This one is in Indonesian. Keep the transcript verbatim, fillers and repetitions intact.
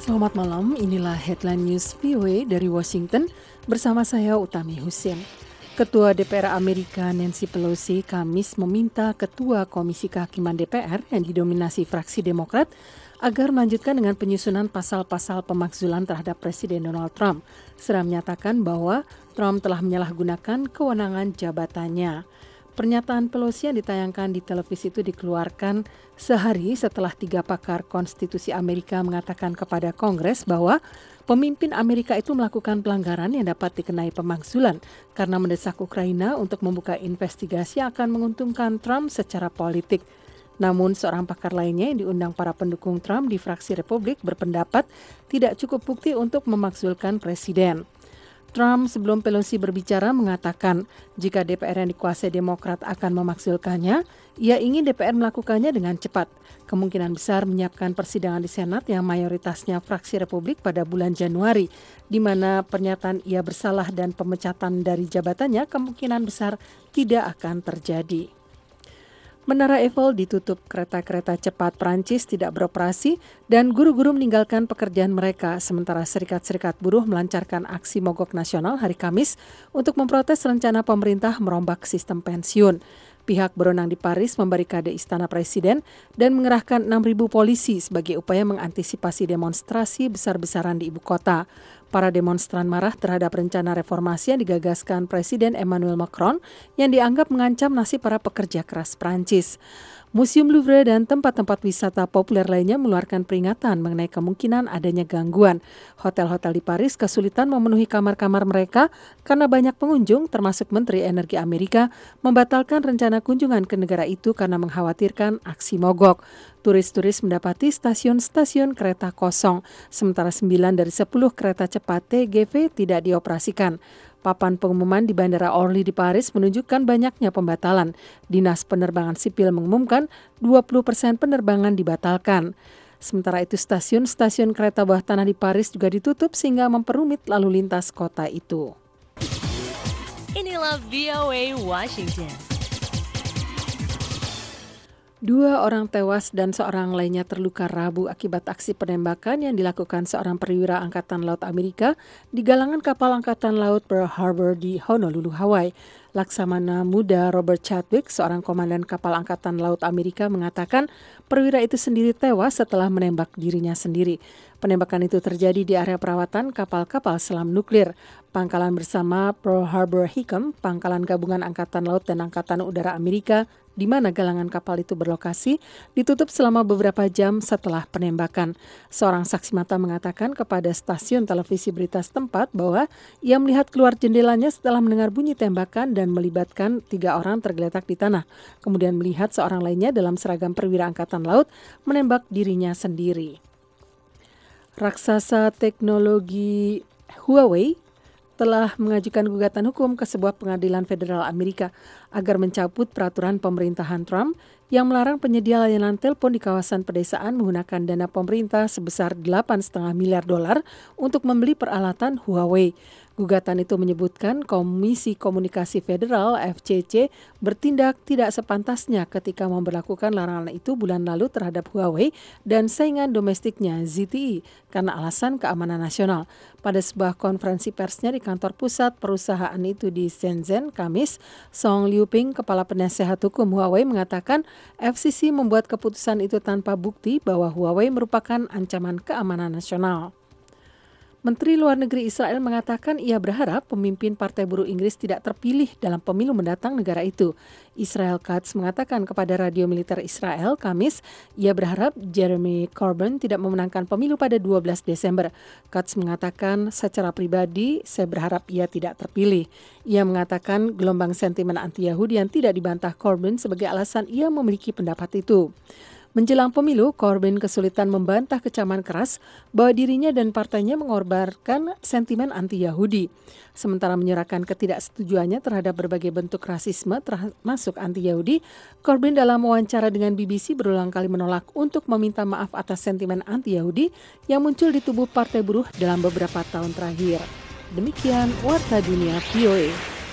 Selamat malam, inilah Headline News V O A dari Washington bersama saya Utami Husin. Ketua D P R Amerika Nancy Pelosi Kamis meminta Ketua Komisi Kehakiman D P R yang didominasi fraksi Demokrat agar melanjutkan dengan penyusunan pasal-pasal pemakzulan terhadap Presiden Donald Trump, serta menyatakan bahwa Trump telah menyalahgunakan kewenangan jabatannya. Pernyataan Pelosi yang ditayangkan di televisi itu dikeluarkan sehari setelah tiga pakar konstitusi Amerika mengatakan kepada Kongres bahwa pemimpin Amerika itu melakukan pelanggaran yang dapat dikenai pemakzulan karena mendesak Ukraina untuk membuka investigasi yang akan menguntungkan Trump secara politik. Namun seorang pakar lainnya yang diundang para pendukung Trump di fraksi Republik berpendapat tidak cukup bukti untuk memakzulkan Presiden. Trump sebelum Pelosi berbicara mengatakan jika D P R yang dikuasai Demokrat akan memakzulkannya, ia ingin D P R melakukannya dengan cepat. Kemungkinan besar menyiapkan persidangan di Senat yang mayoritasnya fraksi Republik pada bulan Januari, di mana pernyataan ia bersalah dan pemecatan dari jabatannya kemungkinan besar tidak akan terjadi. Menara Eiffel ditutup, kereta-kereta cepat Prancis tidak beroperasi, dan guru-guru meninggalkan pekerjaan mereka, sementara serikat-serikat buruh melancarkan aksi mogok nasional hari Kamis untuk memprotes rencana pemerintah merombak sistem pensiun. Pihak berwenang di Paris membarikade Istana Presiden dan mengerahkan enam ribu polisi sebagai upaya mengantisipasi demonstrasi besar-besaran di ibu kota. Para demonstran marah terhadap rencana reformasi yang digagaskan Presiden Emmanuel Macron yang dianggap mengancam nasib para pekerja keras Prancis. Museum Louvre dan tempat-tempat wisata populer lainnya mengeluarkan peringatan mengenai kemungkinan adanya gangguan. Hotel-hotel di Paris kesulitan memenuhi kamar-kamar mereka karena banyak pengunjung, termasuk Menteri Energi Amerika, membatalkan rencana kunjungan ke negara itu karena mengkhawatirkan aksi mogok. Turis-turis mendapati stasiun-stasiun kereta kosong, sementara sembilan dari sepuluh kereta cepat T G V tidak dioperasikan. Papan pengumuman di Bandara Orly di Paris menunjukkan banyaknya pembatalan. Dinas Penerbangan Sipil mengumumkan dua puluh persen penerbangan dibatalkan. Sementara itu stasiun-stasiun kereta bawah tanah di Paris juga ditutup sehingga memperumit lalu lintas kota itu. Inilah V O A Washington. Dua orang tewas dan seorang lainnya terluka Rabu akibat aksi penembakan yang dilakukan seorang perwira Angkatan Laut Amerika di galangan kapal Angkatan Laut Pearl Harbor di Honolulu, Hawaii. Laksamana Muda Robert Chadwick, seorang komandan kapal Angkatan Laut Amerika, mengatakan perwira itu sendiri tewas setelah menembak dirinya sendiri. Penembakan itu terjadi di area perawatan kapal-kapal selam nuklir. Pangkalan bersama Pearl Harbor Hickam, pangkalan gabungan Angkatan Laut dan Angkatan Udara Amerika, di mana galangan kapal itu berlokasi, ditutup selama beberapa jam setelah penembakan. Seorang saksi mata mengatakan kepada stasiun televisi berita setempat bahwa ia melihat keluar jendelanya setelah mendengar bunyi tembakan dan melibatkan tiga orang tergeletak di tanah. Kemudian melihat seorang lainnya dalam seragam perwira Angkatan Laut menembak dirinya sendiri. Raksasa teknologi Huawei telah mengajukan gugatan hukum ke sebuah pengadilan federal Amerika agar mencabut peraturan pemerintahan Trump yang melarang penyedia layanan telepon di kawasan pedesaan menggunakan dana pemerintah sebesar delapan koma lima miliar dolar untuk membeli peralatan Huawei. Gugatan itu menyebutkan Komisi Komunikasi Federal F C C bertindak tidak sepantasnya ketika memberlakukan larangan itu bulan lalu terhadap Huawei dan saingan domestiknya Z T E karena alasan keamanan nasional. Pada sebuah konferensi persnya di kantor pusat perusahaan itu di Shenzhen, Kamis, Song Liuping, kepala penasehat hukum Huawei, mengatakan F C C membuat keputusan itu tanpa bukti bahwa Huawei merupakan ancaman keamanan nasional. Menteri Luar Negeri Israel mengatakan ia berharap pemimpin Partai Buruh Inggris tidak terpilih dalam pemilu mendatang negara itu. Israel Katz mengatakan kepada radio militer Israel Kamis, ia berharap Jeremy Corbyn tidak memenangkan pemilu pada dua belas Desember. Katz mengatakan secara pribadi, saya berharap ia tidak terpilih. Ia mengatakan gelombang sentimen anti-Yahudi yang tidak dibantah Corbyn sebagai alasan ia memiliki pendapat itu. Menjelang pemilu, Corbyn kesulitan membantah kecaman keras bahwa dirinya dan partainya mengorbankan sentimen anti-Yahudi. Sementara menyerahkan ketidaksetujuannya terhadap berbagai bentuk rasisme termasuk anti-Yahudi, Corbyn dalam wawancara dengan B B C berulang kali menolak untuk meminta maaf atas sentimen anti-Yahudi yang muncul di tubuh Partai Buruh dalam beberapa tahun terakhir. Demikian Warta Dunia V O A.